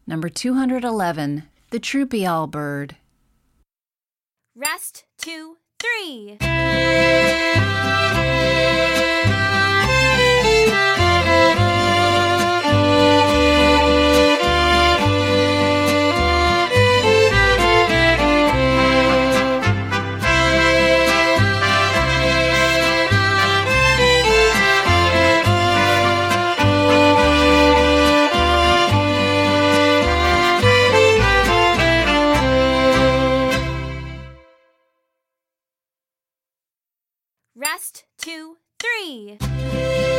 Number 211, the Troopy Owl Bird. Rest, 2, 3. Rest, 2, 3.